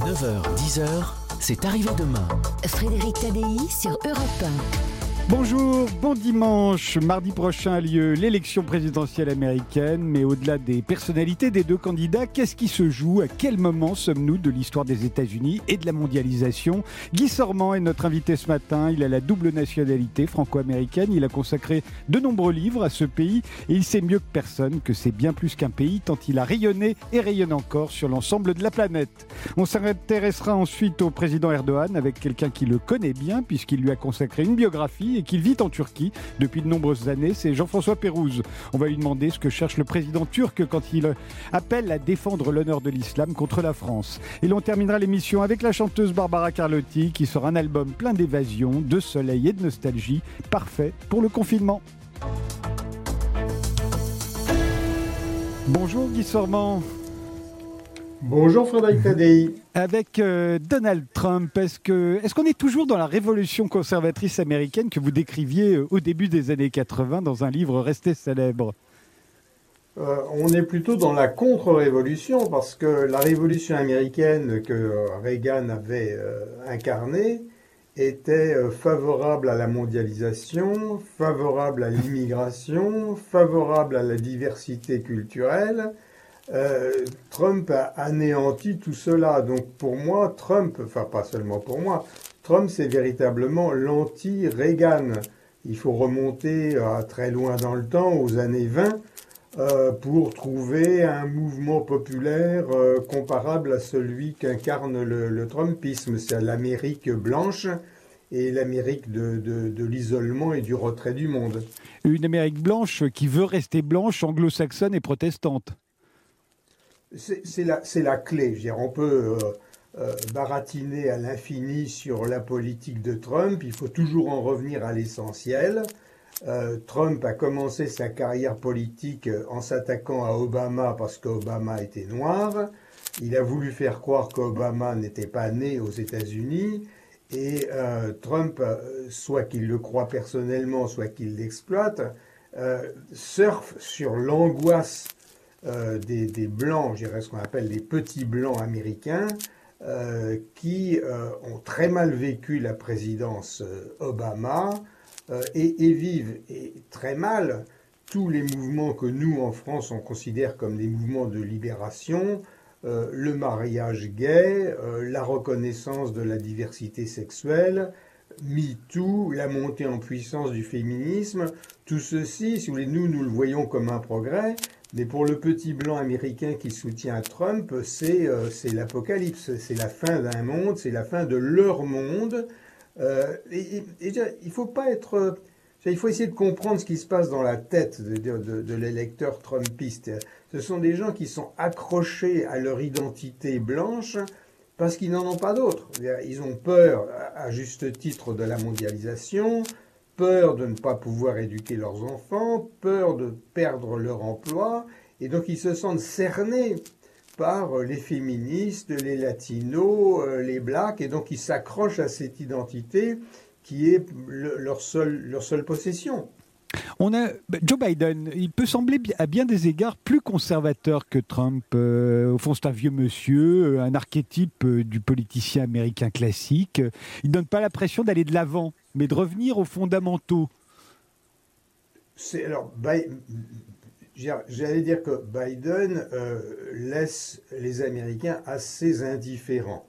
9h-10h, c'est arrivé demain. Frédéric Tadei sur Europe 1. Bonjour, bon dimanche. Mardi prochain a lieu l'élection présidentielle américaine, mais au-delà des personnalités des deux candidats, qu'est-ce qui se joue? À quel moment sommes-nous de l'histoire des États-Unis et de la mondialisation? Guy Sormand est notre invité ce matin. Il a la double nationalité franco-américaine. Il a consacré de nombreux livres à ce pays et il sait mieux que personne que c'est bien plus qu'un pays tant il a rayonné et rayonne encore sur l'ensemble de la planète. On s'intéressera ensuite au président Erdogan avec quelqu'un qui le connaît bien puisqu'il lui a consacré une biographie et qu'il vit en Turquie depuis de nombreuses années, c'est Jean-François Pérouse. On va lui demander ce que cherche le président turc quand il appelle à défendre l'honneur de l'islam contre la France. Et l'on terminera l'émission avec la chanteuse Barbara Carlotti qui sort un album plein d'évasion, de soleil et de nostalgie, parfait pour le confinement. Bonjour Guy Sormand. Bonjour Frédéric Tadei. Avec Donald Trump, est-ce qu'on est toujours dans la révolution conservatrice américaine que vous décriviez au début des années 80 dans un livre resté célèbre? On est plutôt dans la contre-révolution parce que la révolution américaine que Reagan avait incarnée était favorable à la mondialisation, favorable à l'immigration, favorable à la diversité culturelle. Trump a anéanti tout cela. Donc pour moi, Trump, enfin pas seulement pour moi, Trump c'est véritablement l'anti-Reagan. Il faut remonter à très loin dans le temps, aux années 20, pour trouver un mouvement populaire comparable à celui qu'incarne le Trumpisme. C'est l'Amérique blanche et l'Amérique de l'isolement et du retrait du monde. Une Amérique blanche qui veut rester blanche, anglo-saxonne et protestante. C'est la clé. Je veux dire, on peut baratiner à l'infini sur la politique de Trump. Il faut toujours en revenir à l'essentiel. Trump a commencé sa carrière politique en s'attaquant à Obama parce qu'Obama était noir. Il a voulu faire croire qu'Obama n'était pas né aux États-Unis. Et Trump, soit qu'il le croit personnellement, soit qu'il l'exploite, surfe sur l'angoisse des blancs, je dirais ce qu'on appelle les petits blancs américains, qui ont très mal vécu la présidence Obama et vivent très mal tous les mouvements que nous, en France, on considère comme des mouvements de libération, le mariage gay, la reconnaissance de la diversité sexuelle, MeToo, la montée en puissance du féminisme. Tout ceci, si vous voulez, nous le voyons comme un progrès. Mais pour le petit blanc américain qui soutient Trump, c'est l'apocalypse, c'est la fin d'un monde, c'est la fin de leur monde. Il faut pas être, il faut essayer de comprendre ce qui se passe dans la tête de l'électeur trumpiste. Ce sont des gens qui sont accrochés à leur identité blanche parce qu'ils n'en ont pas d'autre. Ils ont peur, à juste titre, de la mondialisation, peur de ne pas pouvoir éduquer leurs enfants, peur de perdre leur emploi, et donc ils se sentent cernés par les féministes, les latinos, les blacks, et donc ils s'accrochent à cette identité qui est leur seule possession. Joe Biden, il peut sembler à bien des égards plus conservateur que Trump. Au fond, c'est un vieux monsieur, un archétype du politicien américain classique. Il ne donne pas l'impression d'aller de l'avant, mais de revenir aux fondamentaux. J'allais dire que Biden laisse les Américains assez indifférents.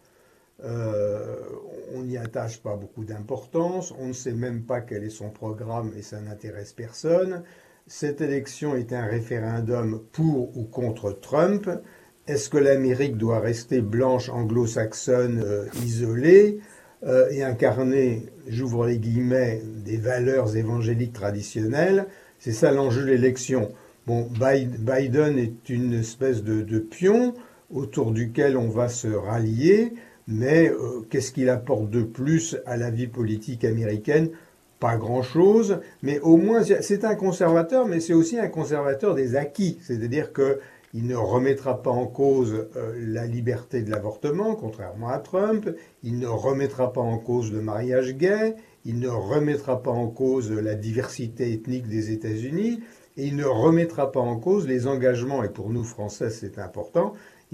On n'y attache pas beaucoup d'importance, on ne sait même pas quel est son programme et ça n'intéresse personne. Cette élection est un référendum pour ou contre Trump. Est-ce que l'Amérique doit rester blanche anglo-saxonne isolée et incarner, j'ouvre les guillemets, des valeurs évangéliques traditionnelles? C'est ça l'enjeu de l'élection. Bon, Biden est une espèce de pion autour duquel on va se rallier. Mais qu'est-ce qu'il apporte de plus à la vie politique américaine? Pas grand-chose, mais au moins c'est un conservateur, mais c'est aussi un conservateur des acquis. C'est-à-dire qu'il ne remettra pas en cause la liberté de l'avortement, contrairement à Trump. Il ne remettra pas en cause le mariage gay. Il ne remettra pas en cause la diversité ethnique des États-Unis. Et il ne remettra pas en cause les engagements, et pour nous Français c'est important,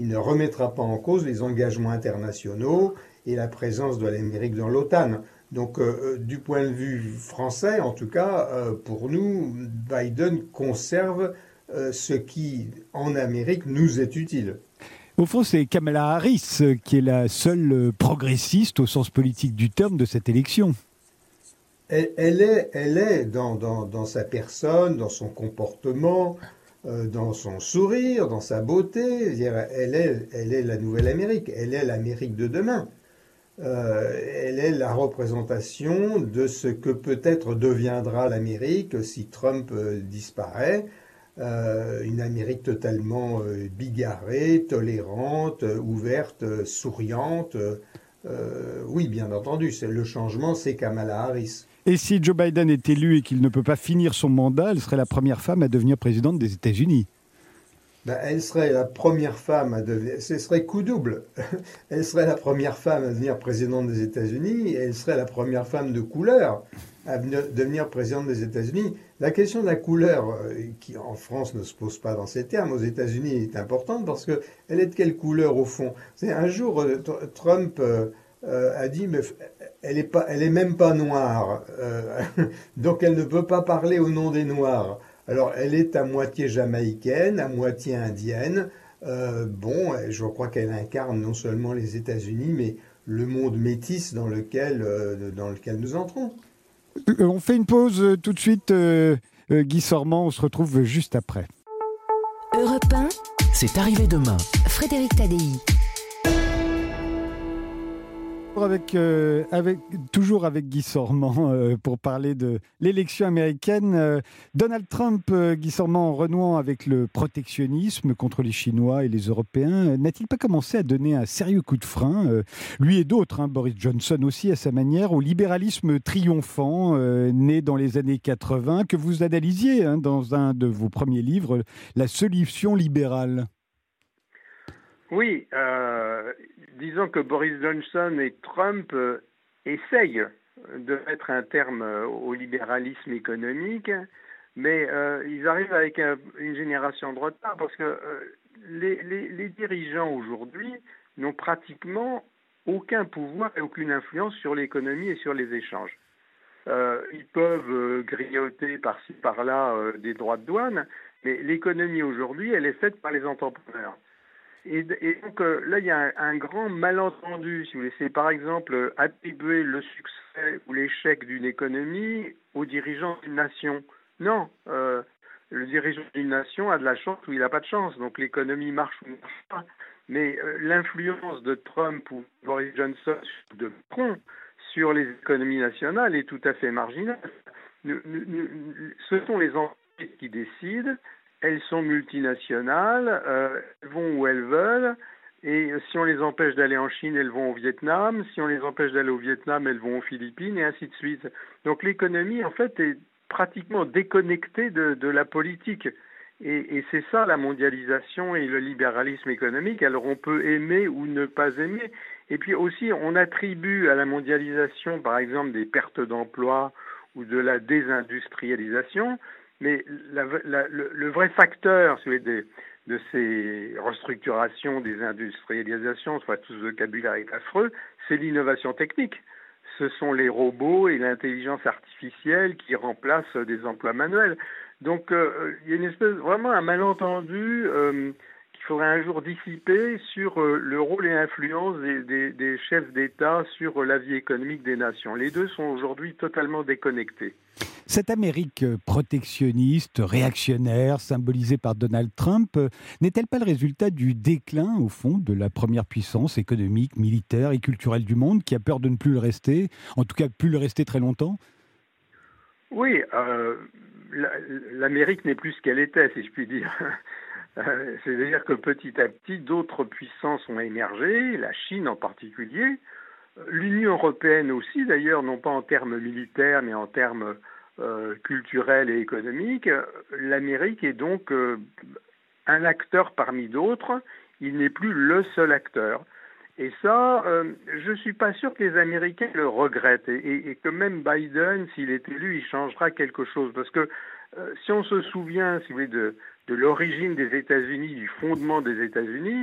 il ne remettra pas en cause les engagements internationaux et la présence de l'Amérique dans l'OTAN. Donc, du point de vue français, en tout cas, pour nous, Biden conserve ce qui, en Amérique, nous est utile. Au fond, c'est Kamala Harris qui est la seule progressiste au sens politique du terme de cette élection. Elle est dans sa personne, dans son comportement, dans son sourire, dans sa beauté. Elle est la nouvelle Amérique. Elle est l'Amérique de demain. Elle est la représentation de ce que peut-être deviendra l'Amérique si Trump disparaît. Une Amérique totalement bigarrée, tolérante, ouverte, souriante. Oui, bien entendu, le changement, c'est Kamala Harris. Et si Joe Biden est élu et qu'il ne peut pas finir son mandat, elle serait la première femme à devenir présidente des États-Unis. Elle serait la première femme à devenir... Ce serait coup double. Elle serait la première femme à devenir présidente des États-Unis et elle serait la première femme de couleur à devenir présidente des États-Unis. La question de la couleur, qui en France ne se pose pas dans ces termes, aux États-Unis est importante parce qu'elle est de quelle couleur au fond? Un jour, Trump a dit, mais elle est même pas noire, donc elle ne peut pas parler au nom des Noirs. Alors, elle est à moitié jamaïcaine, à moitié indienne. Je crois qu'elle incarne non seulement les États-Unis, mais le monde métis dans lequel nous entrons. On fait une pause tout de suite, Guy Sormand, on se retrouve juste après. Europe 1, c'est arrivé demain. Frédéric Tadei. Toujours avec Guy Sormand pour parler de l'élection américaine. Donald Trump, Guy Sormand, en renouant avec le protectionnisme contre les Chinois et les Européens, n'a-t-il pas commencé à donner un sérieux coup de frein, lui et d'autres, Boris Johnson aussi à sa manière, au libéralisme triomphant né dans les années 80, que vous analysiez dans un de vos premiers livres, La solution libérale? Oui, disons que Boris Johnson et Trump essayent de mettre un terme au libéralisme économique, mais ils arrivent avec une génération de retard parce que les dirigeants aujourd'hui n'ont pratiquement aucun pouvoir et aucune influence sur l'économie et sur les échanges. Ils peuvent grignoter par-ci par-là des droits de douane, mais l'économie aujourd'hui, elle est faite par les entrepreneurs. Et donc là, il y a un grand malentendu, si vous voulez. C'est par exemple attribuer le succès ou l'échec d'une économie aux dirigeants d'une nation. Non, le dirigeant d'une nation a de la chance ou il n'a pas de chance. Donc l'économie marche ou ne marche pas. Mais l'influence de Trump ou Boris Johnson ou de Macron sur les économies nationales est tout à fait marginale. Ce sont les entreprises qui décident. Elles sont multinationales, elles vont où elles veulent, et si on les empêche d'aller en Chine, elles vont au Vietnam, si on les empêche d'aller au Vietnam, elles vont aux Philippines, et ainsi de suite. Donc l'économie, en fait, est pratiquement déconnectée de la politique. Et c'est ça la mondialisation et le libéralisme économique. Alors on peut aimer ou ne pas aimer. Et puis aussi, on attribue à la mondialisation, par exemple, des pertes d'emplois ou de la désindustrialisation. Mais le vrai facteur de ces restructurations, des industrialisations, soit tout ce vocabulaire est affreux, c'est l'innovation technique. Ce sont les robots et l'intelligence artificielle qui remplacent des emplois manuels. Donc il y a une espèce, vraiment un malentendu qu'il faudrait un jour dissiper sur le rôle et l'influence des chefs d'État sur la vie économique des nations. Les deux sont aujourd'hui totalement déconnectés. Cette Amérique protectionniste, réactionnaire, symbolisée par Donald Trump, n'est-elle pas le résultat du déclin, au fond, de la première puissance économique, militaire et culturelle du monde, qui a peur de ne plus le rester, en tout cas plus le rester très longtemps? Oui, l'Amérique n'est plus ce qu'elle était, si je puis dire. C'est-à-dire que petit à petit, d'autres puissances ont émergé, la Chine en particulier, l'Union européenne aussi, d'ailleurs, non pas en termes militaires, mais en termes culturels et économiques. L'Amérique est donc un acteur parmi d'autres, il n'est plus le seul acteur. Et ça, je ne suis pas sûr que les Américains le regrettent et que même Biden, s'il est élu, il changera quelque chose. Parce que si on se souvient, si vous voulez, de l'origine des États-Unis, du fondement des États-Unis,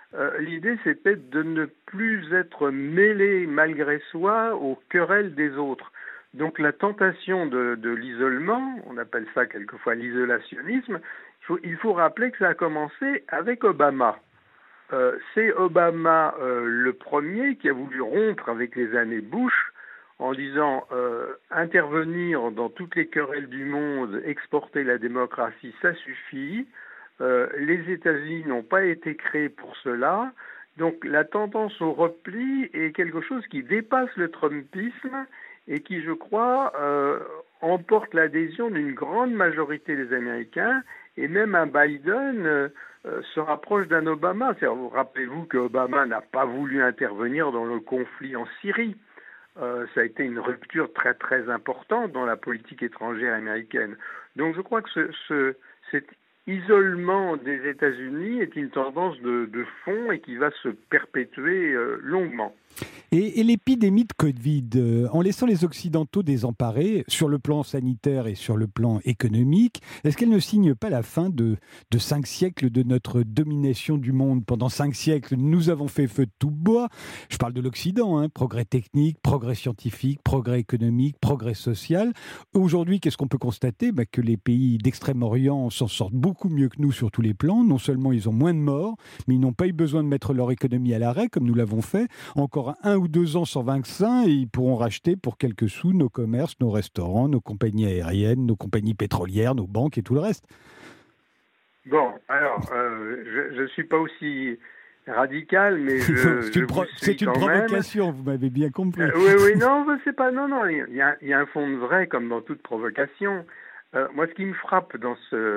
l'idée c'était de ne plus être mêlé malgré soi aux querelles des autres. Donc la tentation de l'isolement, on appelle ça quelquefois l'isolationnisme, il faut rappeler que ça a commencé avec Obama. C'est Obama le premier qui a voulu rompre avec les années Bush en disant intervenir dans toutes les querelles du monde, exporter la démocratie, ça suffit. Les États-Unis n'ont pas été créés pour cela. Donc la tendance au repli est quelque chose qui dépasse le trumpisme et qui, je crois, emporte l'adhésion d'une grande majorité des Américains, et même un Biden se rapproche d'un Obama. Vous rappelez-vous qu'Obama n'a pas voulu intervenir dans le conflit en Syrie. Ça a été une rupture très très importante dans la politique étrangère américaine. Donc je crois que cet isolement des États-Unis est une tendance de fond et qui va se perpétuer longuement. Et l'épidémie de Covid, en laissant les Occidentaux désemparés sur le plan sanitaire et sur le plan économique, est-ce qu'elle ne signe pas la fin de 5 siècles de notre domination du monde? Pendant 5 siècles, nous avons fait feu de tout bois. Je parle de l'Occident, hein, progrès technique, progrès scientifique, progrès économique, progrès social. Aujourd'hui, qu'est-ce qu'on peut constater? Que les pays d'Extrême-Orient s'en sortent beaucoup mieux que nous sur tous les plans. Non seulement ils ont moins de morts, mais ils n'ont pas eu besoin de mettre leur économie à l'arrêt, comme nous l'avons fait. Encore 1 ou 2 ans sans vaccin et ils pourront racheter pour quelques sous nos commerces, nos restaurants, nos compagnies aériennes, nos compagnies pétrolières, nos banques et tout le reste. Bon, alors, je ne suis pas aussi radical, mais c'est une provocation, vous m'avez bien compris. Oui, non, c'est pas, non, il y a un fond de vrai comme dans toute provocation. Moi, ce qui me frappe dans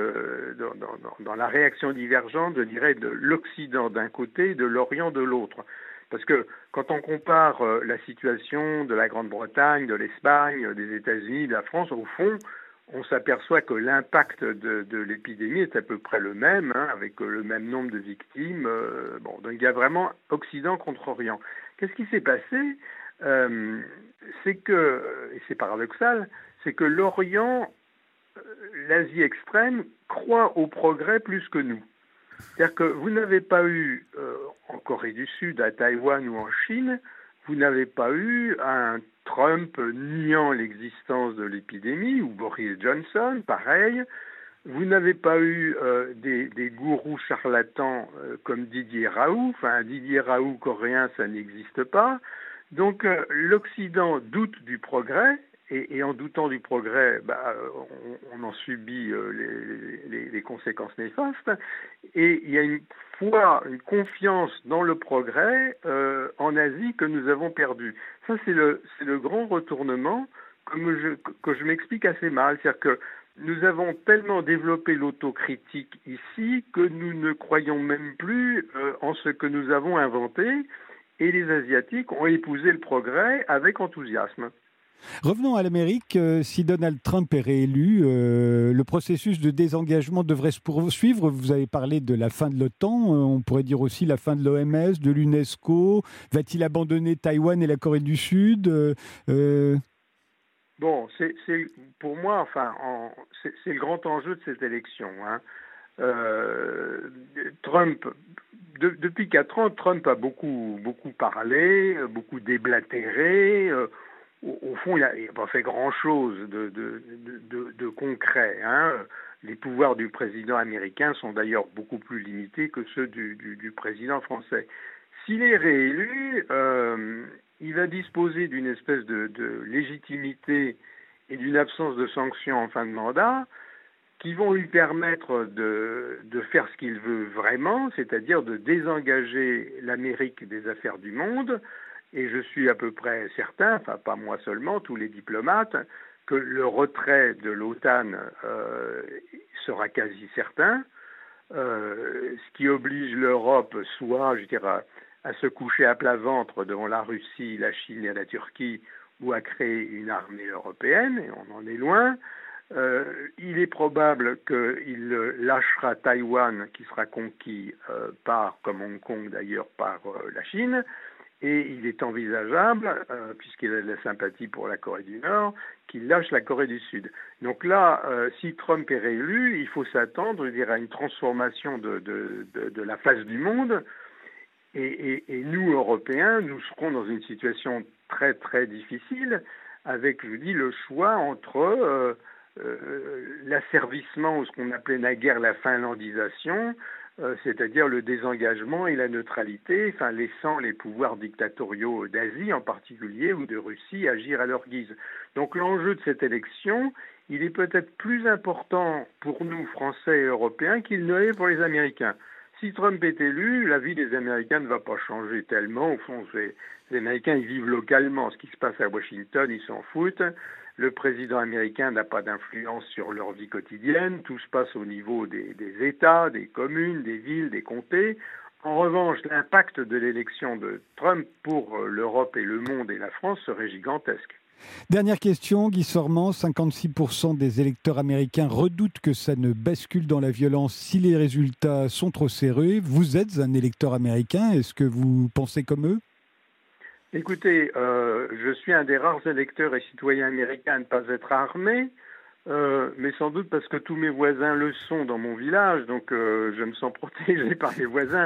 la réaction divergente, je dirais, de l'Occident d'un côté et de l'Orient de l'autre. Parce que quand on compare la situation de la Grande-Bretagne, de l'Espagne, des États-Unis, de la France, au fond, on s'aperçoit que l'impact de l'épidémie est à peu près le même, hein, avec le même nombre de victimes. Donc il y a vraiment Occident contre Orient. Qu'est-ce qui s'est passé? C'est que, et c'est paradoxal, c'est que l'Orient, l'Asie extrême, croit au progrès plus que nous. C'est-à-dire que vous n'avez pas eu, en Corée du Sud, à Taïwan ou en Chine, vous n'avez pas eu un Trump niant l'existence de l'épidémie, ou Boris Johnson, pareil. Vous n'avez pas eu des gourous charlatans comme Didier Raoult. Enfin, Didier Raoult coréen, ça n'existe pas. Donc l'Occident doute du progrès. Et en doutant du progrès, on en subit les conséquences néfastes. Et il y a une foi, une confiance dans le progrès en Asie que nous avons perdu. Ça, c'est le grand retournement que je m'explique assez mal. C'est-à-dire que nous avons tellement développé l'autocritique ici que nous ne croyons même plus en ce que nous avons inventé. Et les Asiatiques ont épousé le progrès avec enthousiasme. Revenons à l'Amérique. Si Donald Trump est réélu, le processus de désengagement devrait se poursuivre. Vous avez parlé de la fin de l'OTAN, on pourrait dire aussi la fin de l'OMS, de l'UNESCO. Va-t-il abandonner Taïwan et la Corée du Sud? Bon, c'est pour moi, enfin, c'est le grand enjeu de cette élection. Hein. Trump, depuis 4 ans, Trump a beaucoup parlé, beaucoup déblatéré. Au fond, il n'a pas fait grand-chose de concret. Hein. Les pouvoirs du président américain sont d'ailleurs beaucoup plus limités que ceux du président français. S'il est réélu, il va disposer d'une espèce de légitimité et d'une absence de sanctions en fin de mandat qui vont lui permettre de faire ce qu'il veut vraiment, c'est-à-dire de désengager l'Amérique des affaires du monde. Et je suis à peu près certain, enfin pas moi seulement, tous les diplomates, que le retrait de l'OTAN sera quasi certain, ce qui oblige l'Europe soit, je dirais, à se coucher à plat ventre devant la Russie, la Chine et la Turquie, ou à créer une armée européenne, et on en est loin. Il est probable qu'il lâchera Taïwan, qui sera conquis comme Hong Kong d'ailleurs, par la Chine. Et il est envisageable, puisqu'il a de la sympathie pour la Corée du Nord, qu'il lâche la Corée du Sud. Donc là, si Trump est réélu, il faut s'attendre, à une transformation de la face du monde. Et nous, Européens, nous serons dans une situation très, très difficile avec, je vous dis, le choix entre l'asservissement ou ce qu'on appelait naguère la finlandisation, c'est-à-dire le désengagement et la neutralité, enfin laissant les pouvoirs dictatoriaux d'Asie en particulier ou de Russie agir à leur guise. Donc l'enjeu de cette élection, il est peut-être plus important pour nous, Français et Européens, qu'il ne l'est pour les Américains. Si Trump est élu, la vie des Américains ne va pas changer tellement. Au fond, les Américains, ils vivent localement. Ce qui se passe à Washington, ils s'en foutent. Le président américain n'a pas d'influence sur leur vie quotidienne. Tout se passe au niveau des États, des communes, des villes, des comtés. En revanche, l'impact de l'élection de Trump pour l'Europe et le monde et la France serait gigantesque. Dernière question, Guy Sormand, 56% des électeurs américains redoutent que ça ne bascule dans la violence si les résultats sont trop serrés. Vous êtes un électeur américain, est-ce que vous pensez comme eux ? Écoutez, je suis un des rares électeurs et citoyens américains à ne pas être armé, mais sans doute parce que tous mes voisins le sont dans mon village, donc je me sens protégé par les voisins.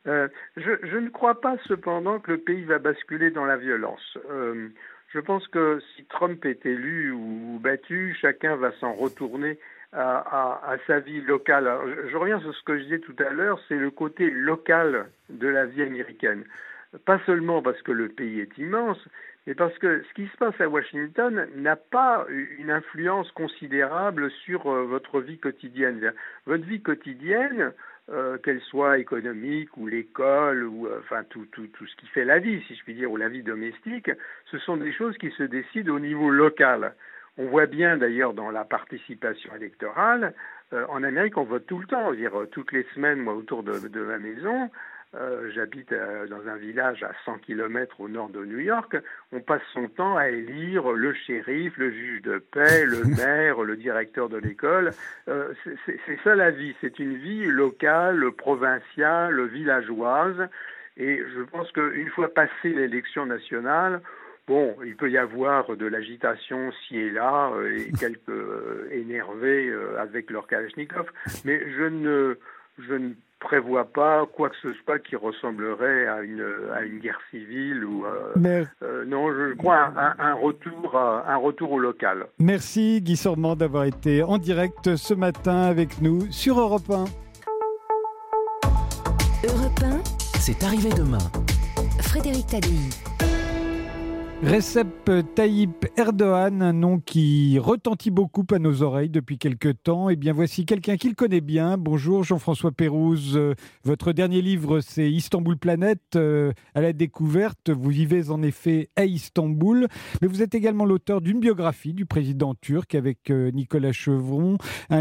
Je ne crois pas cependant que le pays va basculer dans la violence. Je pense que si Trump est élu ou battu, chacun va s'en retourner à sa vie locale. Alors, je reviens sur ce que je disais tout à l'heure, c'est le côté local de la vie américaine. Pas seulement parce que le pays est immense, mais parce que ce qui se passe à Washington n'a pas une influence considérable sur votre vie quotidienne. Votre vie quotidienne, qu'elle soit économique ou l'école ou enfin tout ce qui fait la vie, si je puis dire, ou la vie domestique, ce sont des choses qui se décident au niveau local. On voit bien d'ailleurs dans la participation électorale, en Amérique on vote tout le temps, dire toutes les semaines, moi autour de ma maison, j'habite dans un village à 100 km au nord de New York, on passe son temps à élire le shérif, le juge de paix, le maire, le directeur de l'école. C'est ça la vie, c'est une vie locale, provinciale, villageoise. Et je pense qu'une fois passée l'élection nationale, bon, il peut y avoir de l'agitation ci et là, et quelques énervés avec leur Kalachnikov, mais je ne prévoit pas quoi que ce soit qui ressemblerait à une guerre civile ou non, je crois un retour au local. Merci Guy Sormand d'avoir été en direct ce matin avec nous sur Europe 1. Europe 1, c'est arrivé demain. Frédéric Tadei. Recep Tayyip Erdogan, un nom qui retentit beaucoup à nos oreilles depuis quelque temps. Eh bien, voici quelqu'un qui le connaît bien. Bonjour Jean-François Pérouse. Votre dernier livre, c'est Istanbul Planète, à la découverte. Vous vivez en effet à Istanbul, mais vous êtes également l'auteur d'une biographie du président turc avec Nicolas Cheviron,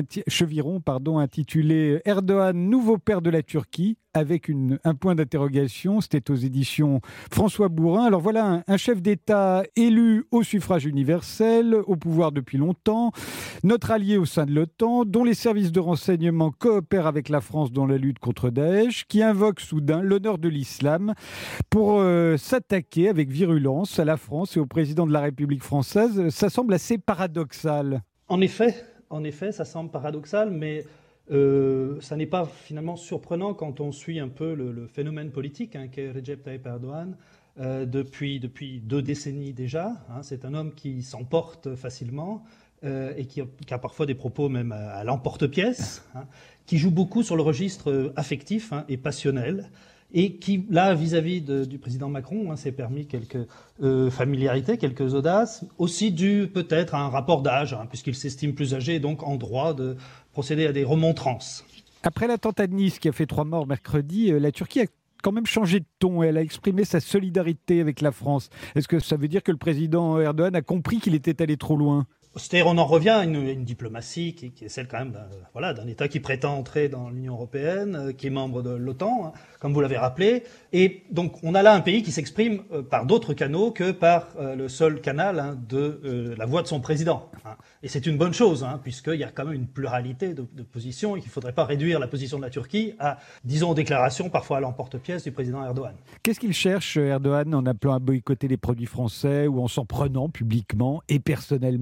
intitulée Erdogan, nouveau père de la Turquie, avec un point d'interrogation. C'était aux éditions François Bourin. Alors voilà un chef d'État élu au suffrage universel, au pouvoir depuis longtemps, notre allié au sein de l'OTAN, dont les services de renseignement coopèrent avec la France dans la lutte contre Daesh, qui invoque soudain l'honneur de l'islam pour s'attaquer avec virulence à la France et au président de la République française. Ça semble assez paradoxal. En effet, ça semble paradoxal, mais ça n'est pas finalement surprenant quand on suit un peu le phénomène politique qu'est Recep Tayyip Erdogan depuis 2 décennies déjà. C'est un homme qui s'emporte facilement et qui a parfois des propos même à l'emporte-pièce, qui joue beaucoup sur le registre affectif et passionnel, et qui, là, vis-à-vis du président Macron, s'est permis quelques familiarités, quelques audaces, aussi dû peut-être à un rapport d'âge, puisqu'il s'estime plus âgé et donc en droit de procéder à des remontrances. Après l'attentat de Nice qui a fait 3 morts mercredi, la Turquie a quand même changé de ton. Elle a exprimé sa solidarité avec la France. Est-ce que ça veut dire que le président Erdogan a compris qu'il était allé trop loin ? C'est-à-dire, on en revient à une diplomatie qui est celle quand même d'un État qui prétend entrer dans l'Union européenne, qui est membre de l'OTAN, comme vous l'avez rappelé. Et donc, on a là un pays qui s'exprime par d'autres canaux que par le seul canal de la voix de son président. Et c'est une bonne chose, puisqu'il y a quand même une pluralité de positions et qu'il ne faudrait pas réduire la position de la Turquie à, disons, déclarations parfois à l'emporte-pièce du président Erdogan. Qu'est-ce qu'il cherche, Erdogan, en appelant à boycotter les produits français ou en s'en prenant publiquement et personnellement au président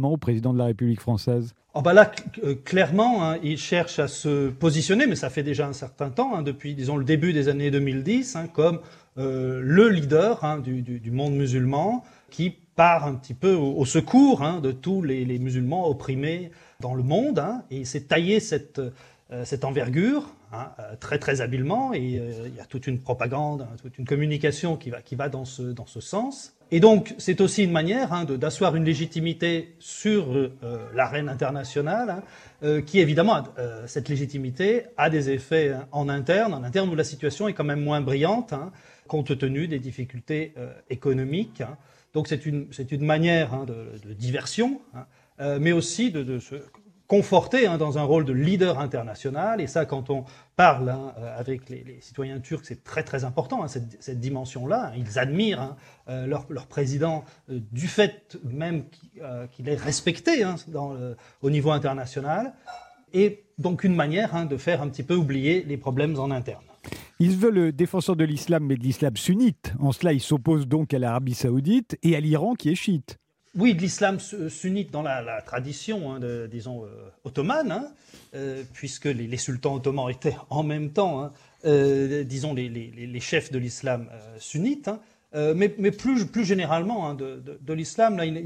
président de la République française? Oh bah là, clairement, il cherche à se positionner, mais ça fait déjà un certain temps, depuis, disons, le début des années 2010, comme le leader du monde musulman qui part un petit peu au secours de tous les musulmans opprimés dans le monde, et il s'est taillé cette envergure très très habilement, et il y a toute une propagande, toute une communication qui va dans ce sens. Et donc c'est aussi une manière d'asseoir une légitimité sur l'arène internationale, qui évidemment, cette légitimité a des effets en interne où la situation est quand même moins brillante, compte tenu des difficultés économiques. Donc c'est une manière de diversion, mais aussi de se conforté dans un rôle de leader international. Et ça, quand on parle avec les citoyens turcs, c'est très très important, cette dimension-là. Ils admirent leur président du fait même qu'il est respecté au niveau international. Et donc une manière de faire un petit peu oublier les problèmes en interne. Il se veut le défenseur de l'islam, mais de l'islam sunnite. En cela, il s'oppose donc à l'Arabie saoudite et à l'Iran qui est chiite. Oui, de l'islam sunnite dans la tradition, disons, ottomane, puisque les sultans ottomans étaient en même temps, disons, les chefs de l'islam sunnite, mais plus généralement de l'islam, là,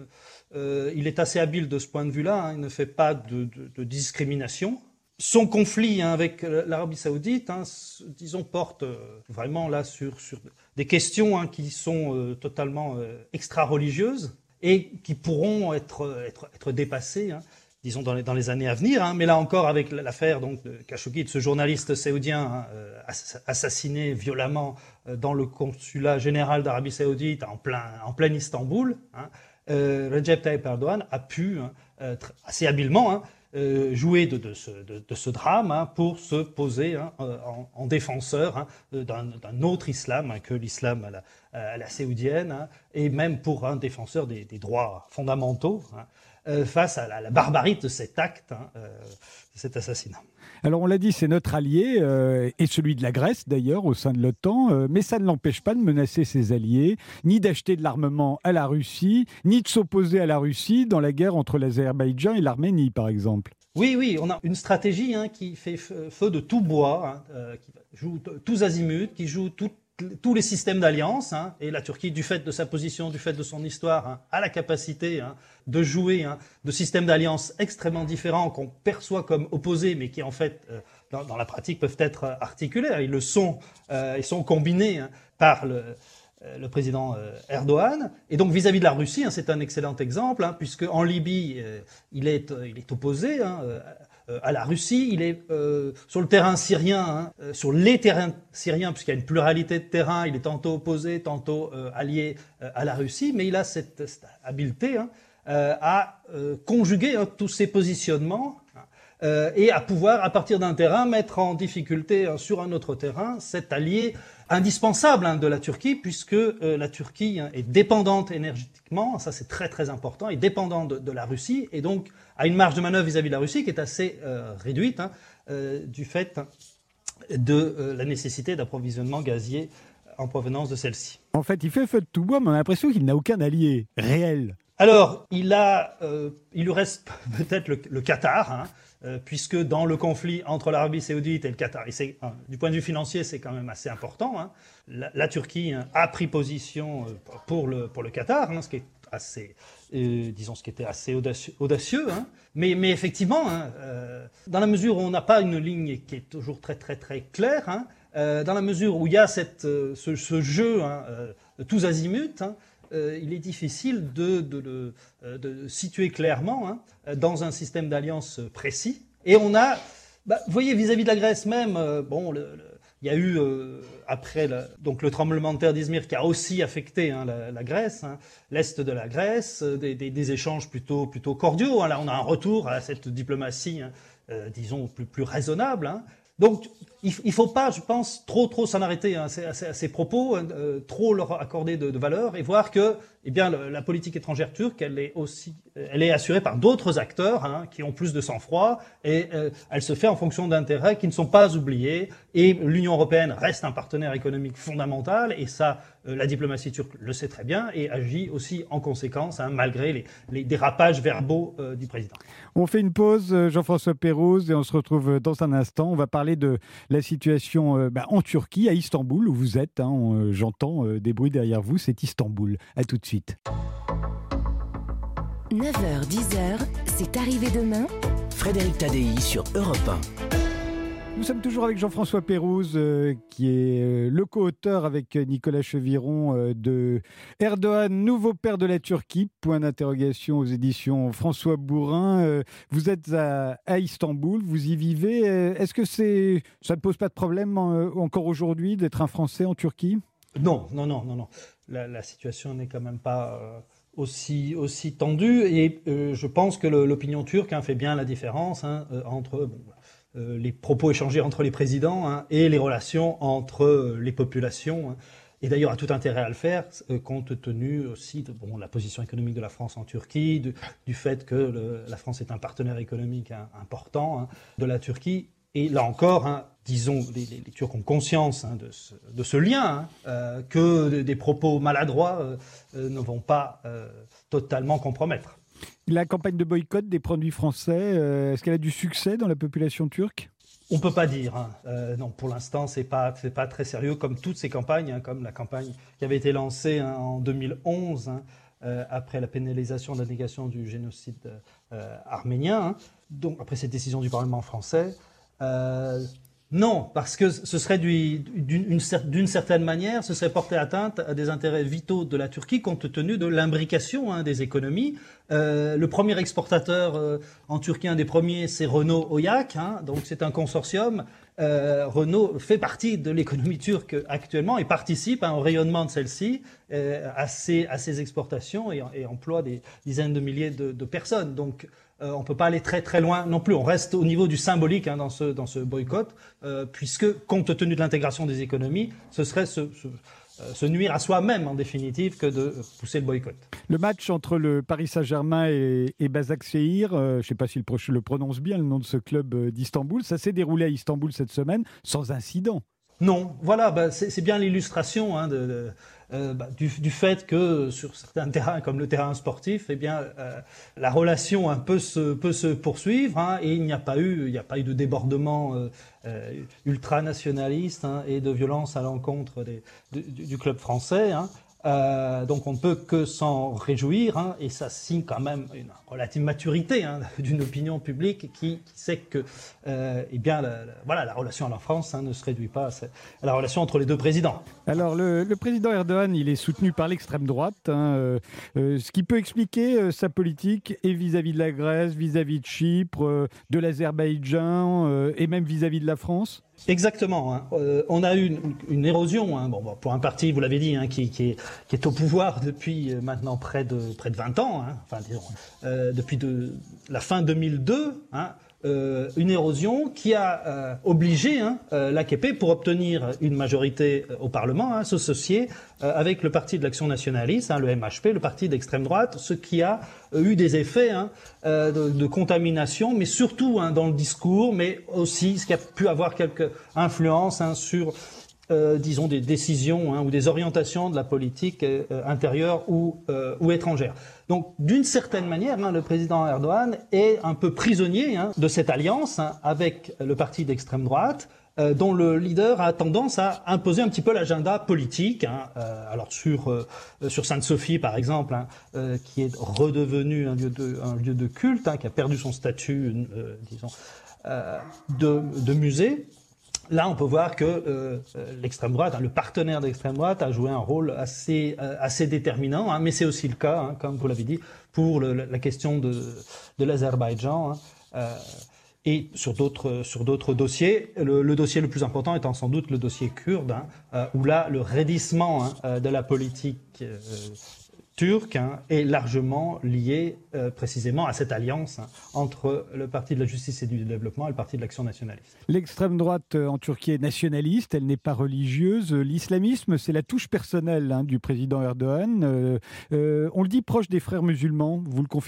il est assez habile de ce point de vue-là, il ne fait pas de discrimination. Son conflit avec l'Arabie saoudite, disons, porte vraiment là sur des questions qui sont totalement extra-religieuses, et qui pourront être dépassés, disons, dans les années à venir. Mais là encore, avec l'affaire de Khashoggi, de ce journaliste saoudien assassiné violemment dans le consulat général d'Arabie saoudite en plein Istanbul, Recep Tayyip Erdogan a pu assez habilement jouer de ce drame pour se poser en défenseur d'un autre islam que l'islam à la saoudienne, et même pour un défenseur des droits fondamentaux face à la barbarie de cet acte, de cet assassinat. Alors on l'a dit, c'est notre allié, et celui de la Grèce d'ailleurs au sein de l'OTAN, mais ça ne l'empêche pas de menacer ses alliés, ni d'acheter de l'armement à la Russie, ni de s'opposer à la Russie dans la guerre entre l'Azerbaïdjan et l'Arménie par exemple. Oui, on a une stratégie qui fait feu de tout bois, qui joue tous azimuts, qui joue tous les systèmes d'alliance, et la Turquie, du fait de sa position, du fait de son histoire, a la capacité de jouer de systèmes d'alliance extrêmement différents qu'on perçoit comme opposés, mais qui en fait, dans la pratique, peuvent être articulés. Ils sont combinés par le président Erdogan. Et donc vis-à-vis de la Russie, c'est un excellent exemple, puisque en Libye, il est opposé à la Russie, il est sur le terrain syrien, sur les terrains syriens, puisqu'il y a une pluralité de terrains, il est tantôt opposé, tantôt allié à la Russie, mais il a cette habileté à conjuguer tous ces positionnements et à pouvoir, à partir d'un terrain, mettre en difficulté sur un autre terrain cet allié indispensable de la Turquie, puisque la Turquie est dépendante énergétiquement, ça c'est très très important, est dépendante de la Russie, et donc a une marge de manœuvre vis-à-vis de la Russie qui est assez réduite du fait de la nécessité d'approvisionnement gazier en provenance de celle-ci. En fait, il fait feu de tout bois, mais on a l'impression qu'il n'a aucun allié réel. Alors, il lui reste peut-être le Qatar, puisque dans le conflit entre l'Arabie saoudite et le Qatar, et du point de vue financier, c'est quand même assez important. La Turquie a pris position pour le Qatar, ce qui est assez, disons, ce qui était assez audacieux. Mais effectivement, dans la mesure où on n'a pas une ligne qui est toujours très très très claire, dans la mesure où il y a ce jeu tous azimuts, il est difficile de situer clairement dans un système d'alliance précis. Et on a, vous voyez, vis-à-vis de la Grèce même, il y a eu, après le tremblement de terre d'Izmir qui a aussi affecté la Grèce, l'est de la Grèce, des échanges plutôt cordiaux. Là, on a un retour à cette diplomatie, disons, plus raisonnable. Donc, il ne faut pas, je pense, trop s'en arrêter à ces propos, trop leur accorder de valeur, et voir que, la politique étrangère turque, elle est assurée par d'autres acteurs qui ont plus de sang-froid, et elle se fait en fonction d'intérêts qui ne sont pas oubliés. Et l'Union européenne reste un partenaire économique fondamental, et ça, La diplomatie turque le sait très bien et agit aussi en conséquence, malgré les dérapages verbaux du président. On fait une pause, Jean-François Pérouse, et on se retrouve dans un instant. On va parler de la situation en Turquie, à Istanbul, où vous êtes. J'entends des bruits derrière vous, c'est Istanbul. À tout de suite. 9h, 10h, c'est arrivé demain. Frédéric Tadei sur Europe 1. Nous sommes toujours avec Jean-François Pérouse, qui est le co-auteur avec Nicolas Cheviron de Erdogan, nouveau père de la Turquie, point d'interrogation aux éditions François Bourin. Vous êtes à Istanbul, vous y vivez. Est-ce que ça ne pose pas de problème encore aujourd'hui d'être un Français en Turquie ? Non. La situation n'est quand même pas aussi tendue et je pense que l'opinion turque fait bien la différence entre les propos échangés entre les présidents et les relations entre les populations. Et d'ailleurs a tout intérêt à le faire, compte tenu aussi de la position économique de la France en Turquie, du fait que la France est un partenaire économique important de la Turquie. Et là encore, disons, les Turcs ont conscience de ce lien, que des propos maladroits ne vont pas totalement compromettre. La campagne de boycott des produits français, est-ce qu'elle a du succès dans la population turque ? On ne peut pas dire. Non, pour l'instant, c'est pas très sérieux, comme toutes ces campagnes, comme la campagne qui avait été lancée en 2011, après la pénalisation de la négation du génocide arménien, donc après cette décision du Parlement français. Non, parce que ce serait d'une certaine manière, ce serait porter atteinte à des intérêts vitaux de la Turquie compte tenu de l'imbrication des économies. Le premier exportateur en Turquie, un des premiers, c'est Renault Oyak, donc c'est un consortium. Renault fait partie de l'économie turque actuellement et participe au rayonnement de celle-ci, à ses exportations et emploie des dizaines de milliers de personnes. Donc on ne peut pas aller très très loin non plus. On reste au niveau du symbolique dans ce boycott, puisque compte tenu de l'intégration des économies, ce serait se nuire à soi-même en définitive que de pousser le boycott. Le match entre le Paris Saint-Germain et Başakşehir, je ne sais pas si je le prononce bien, le nom de ce club d'Istanbul, ça s'est déroulé à Istanbul cette semaine sans incident. Non, voilà, c'est bien l'illustration du fait que sur certains terrains, comme le terrain sportif, la relation peut se poursuivre et il n'y a pas eu de débordement ultranationaliste et de violence à l'encontre du club français. Donc on ne peut que s'en réjouir et ça signe quand même une relative maturité d'une opinion publique qui sait que la relation à la France ne se réduit pas à la relation entre les deux présidents. Alors le président Erdogan, il est soutenu par l'extrême droite, ce qui peut expliquer sa politique et vis-à-vis de la Grèce, vis-à-vis de Chypre, de l'Azerbaïdjan et même vis-à-vis de la France. Exactement. On a eu une érosion, pour un parti, vous l'avez dit, qui est au pouvoir depuis maintenant près de 20 ans, depuis la fin 2002, une érosion qui a obligé l'AKP, pour obtenir une majorité au Parlement, à s'associer avec le Parti de l'Action nationaliste, le MHP, le parti d'extrême droite, ce qui a eu des effets de contamination, mais surtout dans le discours, mais aussi ce qui a pu avoir quelques influences sur disons des décisions ou des orientations de la politique intérieure ou étrangère. Donc d'une certaine manière, le président Erdogan est un peu prisonnier de cette alliance avec le parti d'extrême droite, dont le leader a tendance à imposer un petit peu l'agenda politique. Alors sur Sainte-Sophie par exemple, qui est redevenu un lieu de culte, qui a perdu son statut, disons, de musée. Là, on peut voir que l'extrême droite, le partenaire d'extrême droite, a joué un rôle assez déterminant, mais c'est aussi le cas, comme vous l'avez dit, pour la question de l'Azerbaïdjan. Et sur d'autres dossiers, le dossier le plus important étant sans doute le dossier kurde, où là, le raidissement de la politique turque est largement lié précisément à cette alliance entre le Parti de la justice et du développement et le Parti de l'action nationaliste. L'extrême droite en Turquie est nationaliste, elle n'est pas religieuse. L'islamisme, c'est la touche personnelle du président Erdogan. On le dit proche des frères musulmans, vous le confirmez ?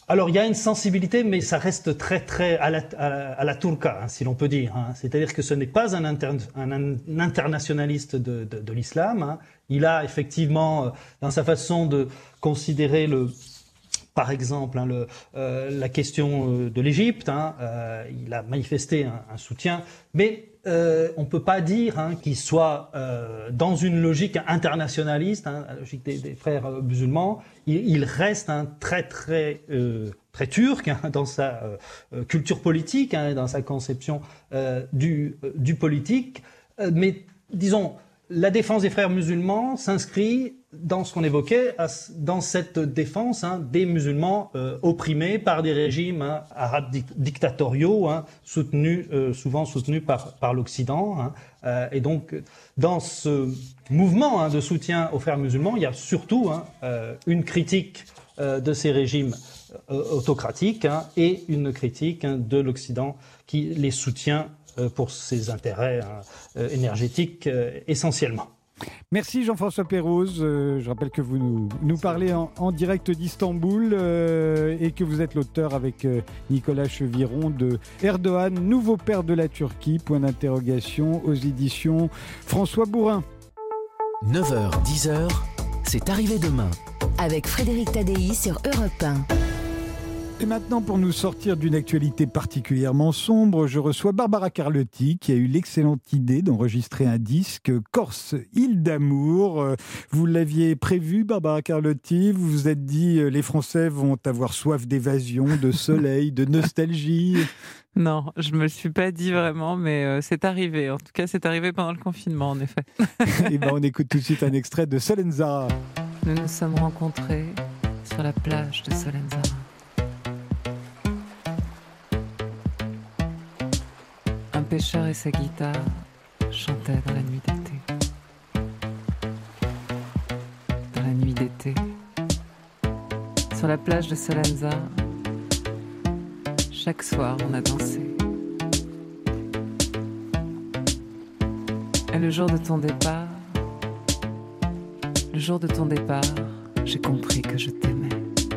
Alors, il y a une sensibilité, mais ça reste très, très à la Turca, si l'on peut dire. C'est-à-dire que ce n'est pas un internationaliste de l'islam. Il a effectivement, dans sa façon de considérer par exemple, la question de l'Égypte, il a manifesté un soutien, mais on ne peut pas dire qu'il soit dans une logique internationaliste, la logique des frères musulmans. Il reste très turc dans sa culture politique, dans sa conception du politique. Mais disons, la défense des frères musulmans s'inscrit dans ce qu'on évoquait, dans cette défense des musulmans opprimés par des régimes arabes dictatoriaux, souvent soutenus par l'Occident. Et donc, dans ce mouvement de soutien aux frères musulmans, il y a surtout une critique de ces régimes autocratiques et une critique de l'Occident qui les soutient pour ses intérêts énergétiques essentiellement. Merci Jean-François Pérouse. Je rappelle que vous nous parlez en direct d'Istanbul et que vous êtes l'auteur avec Nicolas Cheviron de Erdogan, nouveau père de la Turquie, point d'interrogation, aux éditions François Bourin. 9h, 10h, c'est arrivé demain. Avec Frédéric Tadei sur Europe 1. Et maintenant, pour nous sortir d'une actualité particulièrement sombre, je reçois Barbara Carlotti qui a eu l'excellente idée d'enregistrer un disque Corse, île d'amour. Vous l'aviez prévu, Barbara Carlotti, vous vous êtes dit les Français vont avoir soif d'évasion, de soleil, de nostalgie. Non, je me le suis pas dit vraiment, mais c'est arrivé. En tout cas, c'est arrivé pendant le confinement, en effet. Et on écoute tout de suite un extrait de Solenzara. Nous nous sommes rencontrés sur la plage de Solenzara. Un pêcheur et sa guitare chantaient dans la nuit d'été. Dans la nuit d'été, sur la plage de Solenzara, chaque soir on a dansé. Et le jour de ton départ, j'ai compris que je t'aimais.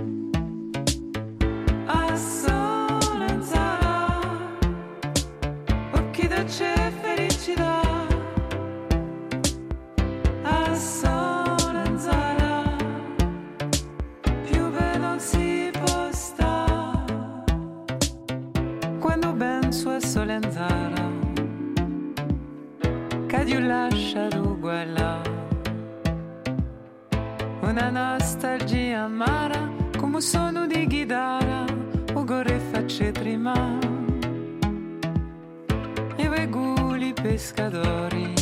Una nostalgia amara come un suono di chitarra o gore facce tremare e veguli pescatori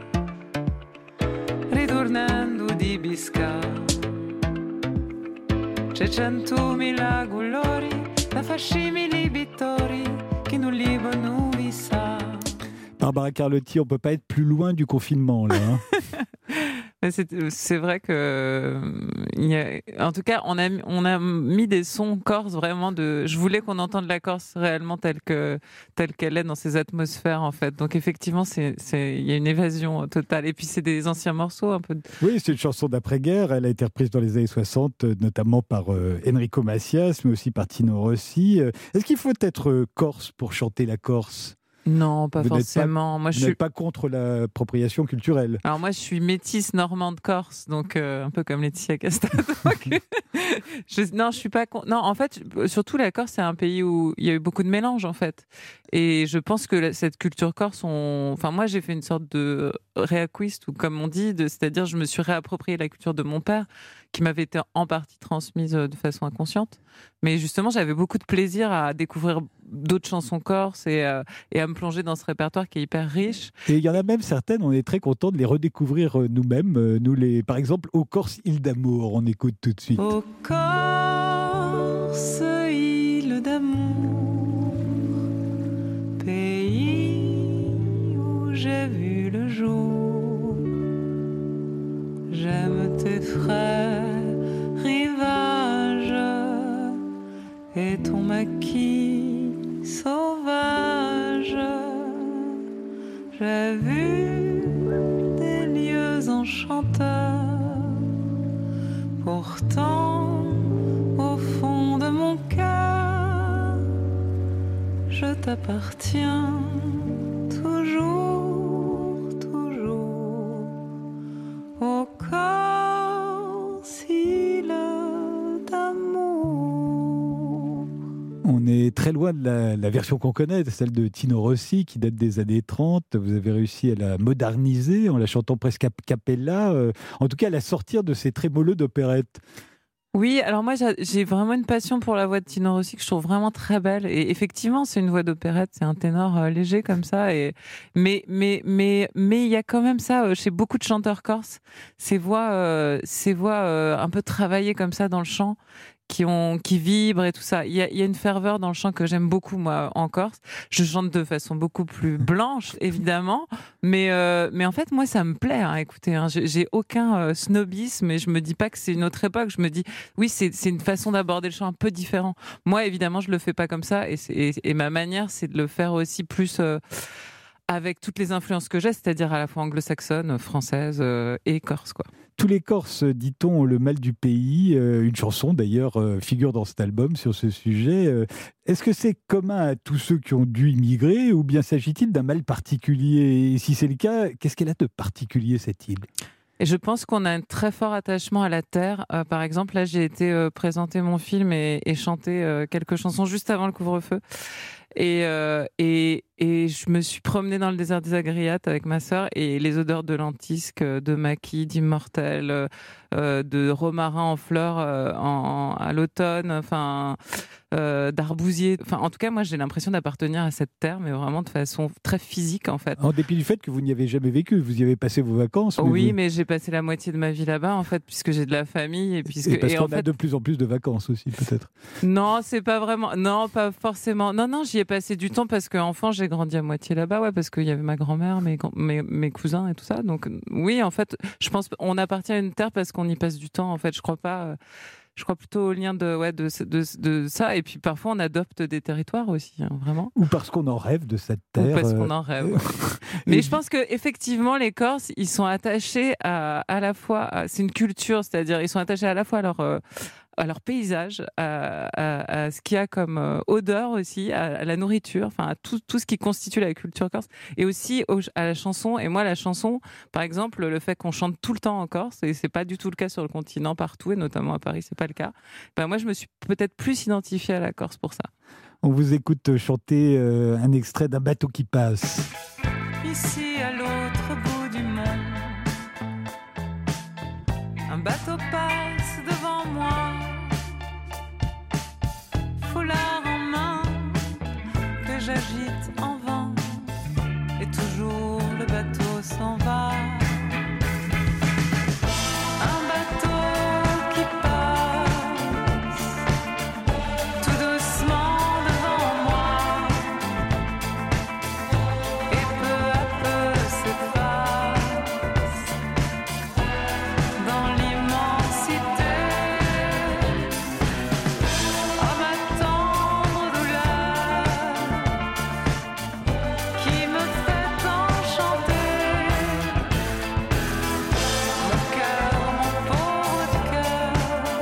ritornando di Bisca c'è 100.000 colori da fascimili pittori che non li vanno vissa. Barbara Carlotti, on ne peut pas être plus loin du confinement là. C'est vrai que, en tout cas, on a mis des sons corse vraiment je voulais qu'on entende la Corse réellement telle qu'elle est dans ses atmosphères en fait. Donc effectivement, il y a une évasion totale. Et puis c'est des anciens morceaux un peu. Oui, c'est une chanson d'après-guerre. Elle a été reprise dans les années 60, notamment par Enrico Macias, mais aussi par Tino Rossi. Est-ce qu'il faut être corse pour chanter la Corse ? Non, pas forcément. Vous n'êtes pas contre l'appropriation culturelle. Alors moi, je suis métisse normande corse, donc un peu comme Laetitia Casta. Non, je suis pas non, en fait, surtout la Corse, c'est un pays où il y a eu beaucoup de mélanges en fait. Et je pense que cette culture corse, enfin moi, j'ai fait une sorte de réacquiste ou comme on dit, c'est-à-dire je me suis réapproprié la culture de mon père, qui m'avait été en partie transmise de façon inconsciente. Mais justement, j'avais beaucoup de plaisir à découvrir d'autres chansons corses et à me plonger dans ce répertoire qui est hyper riche. Et il y en a même certaines, on est très content de les redécouvrir nous-mêmes. Par exemple, Au Corse, île d'amour, on écoute tout de suite. Au Corse, île d'amour, pays où j'ai vu le jour, j'aime tes frères rivages et ton maquis sauvage. J'ai vu des lieux enchanteurs, pourtant au fond de mon cœur t'appartient. Toujours, toujours, au Corse, île d'amour. On est très loin de la version qu'on connaît, celle de Tino Rossi, qui date des années 30. Vous avez réussi à la moderniser en la chantant presque a cappella, en tout cas à la sortir de ces trémolos d'opérette. Oui, alors moi j'ai vraiment une passion pour la voix de Tino Rossi que je trouve vraiment très belle. Et effectivement, c'est une voix d'opérette, c'est un ténor léger comme ça. Mais il y a quand même ça chez beaucoup de chanteurs corses, ces voix un peu travaillées comme ça dans le chant, qui vibrent et tout ça. Il y a une ferveur dans le chant que j'aime beaucoup, moi, en Corse. Je chante de façon beaucoup plus blanche, évidemment, mais en fait, moi, ça me plaît, hein, écoutez, hein, j'ai aucun snobisme et je me dis pas que c'est une autre époque. Je me dis, oui, c'est une façon d'aborder le chant un peu différent. Moi, évidemment, je le fais pas comme ça et ma manière, c'est de le faire aussi plus avec toutes les influences que j'ai, c'est-à-dire à la fois anglo-saxonne, française et corse, quoi. Tous les Corses, dit-on, ont le mal du pays. Une chanson, d'ailleurs, figure dans cet album sur ce sujet. Est-ce que c'est commun à tous ceux qui ont dû immigrer ou bien s'agit-il d'un mal particulier? Et si c'est le cas, qu'est-ce qu'elle a de particulier, cette île? Et je pense qu'on a un très fort attachement à la terre. Par exemple, là, j'ai été présenter mon film et chanter quelques chansons juste avant le couvre-feu. Et je me suis promenée dans le désert des Agriates avec ma sœur et les odeurs de lentisque, de maquis, d'immortel, de romarin en fleurs à l'automne, enfin d'arbousier. Enfin, en tout cas, moi, j'ai l'impression d'appartenir à cette terre, mais vraiment de façon très physique, en fait. En dépit du fait que vous n'y avez jamais vécu, vous y avez passé vos vacances. Oui, mais j'ai passé la moitié de ma vie là-bas, en fait, puisque j'ai de la famille et parce qu'on a de plus en plus de vacances aussi, peut-être. Non, c'est pas vraiment. Non, pas forcément. Non, j'y ai passé du temps parce qu'enfant, j'ai grandi à moitié là-bas, ouais, parce qu'il y avait ma grand-mère, mes cousins et tout ça. Donc, oui, en fait, je pense qu'on appartient à une terre parce qu'on y passe du temps, en fait. Je crois pas. Je crois plutôt au lien de ça. Et puis parfois, on adopte des territoires aussi, hein, vraiment. Ou parce qu'on en rêve de cette terre. Ou parce qu'on en rêve. Mais je pense qu'effectivement, les Corses, ils sont attachés à la fois... c'est une culture, c'est-à-dire ils sont attachés à la fois à leur paysage, à ce qu'il y a comme odeur aussi, à la nourriture, enfin à tout ce qui constitue la culture corse, et aussi à la chanson. Et moi, la chanson, par exemple, le fait qu'on chante tout le temps en Corse, et c'est pas du tout le cas sur le continent partout, et notamment à Paris, c'est pas le cas. Ben moi, je me suis peut-être plus identifiée à la Corse pour ça. On vous écoute chanter un extrait d'un bateau qui passe. Ici, à l'autre bout du monde, un bateau passe devant moi, foulard en main que j'agite en vent, et toujours le bateau s'en va. Un bateau qui passe tout doucement devant moi, et peu à peu s'efface dans l'immensité. Oh, ma tendre douleur qui me fait enchanter mon cœur, mon pauvre cœur,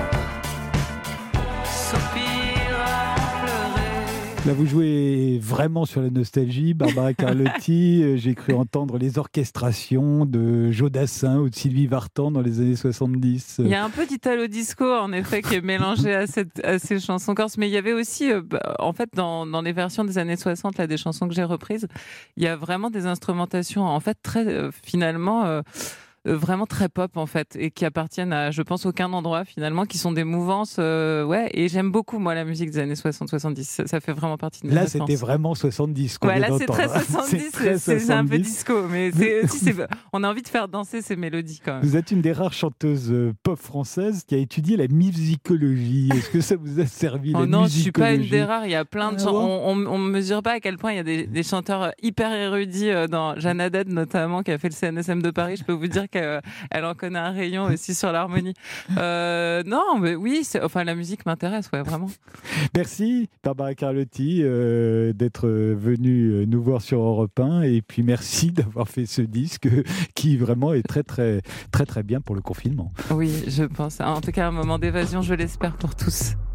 soupire à en pleurer. Là, vous jouez vraiment sur la nostalgie, Barbara Carlotti. J'ai cru entendre les orchestrations de Joe Dassin ou de Sylvie Vartan dans les années 70. Il y a un peu d'italo disco, en effet, qui est mélangé à ces chansons corses. Mais il y avait aussi, en fait, dans les versions des années 60, là, des chansons que j'ai reprises, il y a vraiment des instrumentations, en fait, très, finalement... vraiment très pop en fait, et qui appartiennent à, je pense, aucun endroit finalement, qui sont des mouvances, ouais, et j'aime beaucoup moi la musique des années 60-70, ça fait vraiment partie de mes références. Là c'était vraiment 70 ouais, là c'est très 70, c'est un peu disco, mais on a envie de faire danser ces mélodies quand même. Vous êtes une des rares chanteuses pop françaises qui a étudié la musicologie. Est-ce que ça vous a servi, la musicologie? Non, je suis pas une des rares, il y a plein de gens, on ne mesure pas à quel point il y a des chanteurs hyper érudits, dans Jeanne Haddad notamment, qui a fait le CNSM de Paris, je peux vous dire qu'elle en connaît un rayon aussi sur l'harmonie. Non, mais oui, enfin la musique m'intéresse, ouais, vraiment. Merci Barbara Carlotti d'être venue nous voir sur Europe 1, et puis merci d'avoir fait ce disque qui vraiment est très très très très bien pour le confinement. Oui, je pense. En tout cas, un moment d'évasion, je l'espère pour tous.